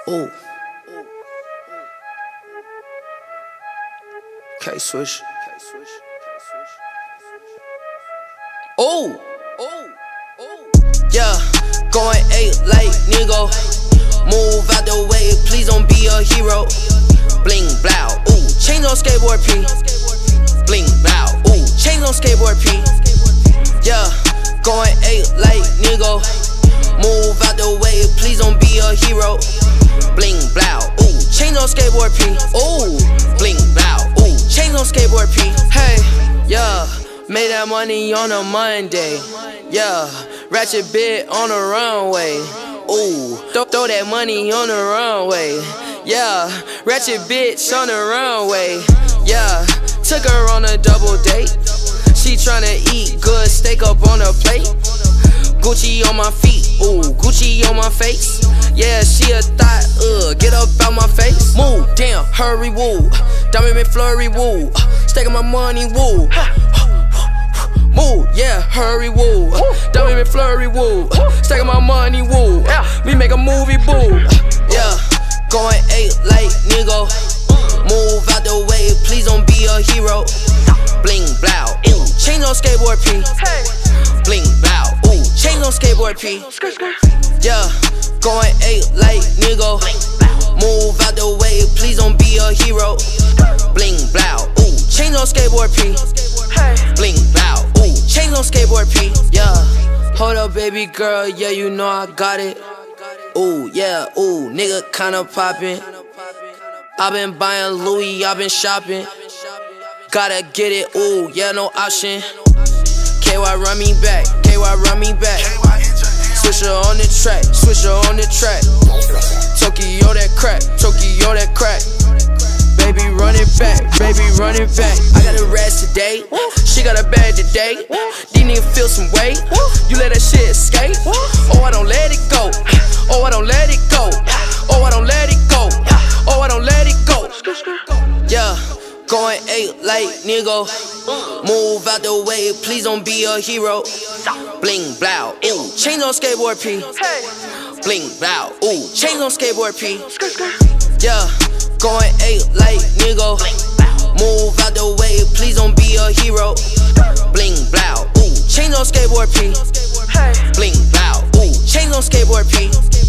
Ooh. K-Swish. Ooh. Yeah, going 8 like nigga. Move out the way, please don't be a hero. Bling blow, ooh, chains on skateboard P. Bling blow, ooh, chains on skateboard P. Yeah, going 8 like nigga. Move out the way, please don't be a hero. Bling blow, ooh, chains on skateboard P. Ooh, bling blow, ooh, chains on skateboard P. Hey, yeah, made that money on a Monday. Yeah, ratchet bit on the runway. Ooh, throw that money on the runway. Yeah, ratchet bitch on the runway. Yeah, took her on a double date. She tryna eat good steak up on a plate. Gucci on my feet, ooh, Gucci on my face. Yeah, she a thought, get up out my face. Move, damn, hurry, woo. Diamond McFlurry, woo. Staking my money, woo. Move, yeah, hurry, woo. Diamond McFlurry, woo. Staking my money, woo. We make a movie, boo. Yeah, going 8 like nigga. Move out the way, please don't be a hero. Bling blow, ooh, chains on skateboard P. Bling blow, ooh, chains on skateboard P. Yeah, going 8 like nigga. Move out the way, please don't be a hero. Bling blow, ooh, chains on skateboard P. Bling blow, ooh, chains on skateboard P. Yeah, hold up baby girl, yeah you know I got it. Ooh, yeah, ooh, nigga kinda poppin'. I been buying Louis, I been shopping. Gotta get it, ooh, yeah, no option. KY run me back, KY run me back. Swisher on the track, Swisher on the track. Tokyo that crack, Tokyo that crack. Baby run it back, baby run it back. I got a rest today, she got a bag today. These niggas feel some weight, you let that shit escape. Oh, I don't let it go, oh, I don't let it go. Oh, I don't let it go, oh, I don't let it go. Yeah, going 8 like nigga. Move out the way, please don't be a hero. Bling blow, ooh, chains on skateboard P. Bling blow, ooh, chains on skateboard P. Yeah, going 8 like nigga. Move out the way, please don't be a hero. Bling blow, ooh, chains on skateboard P. Bling blow, ooh, chains on skateboard P.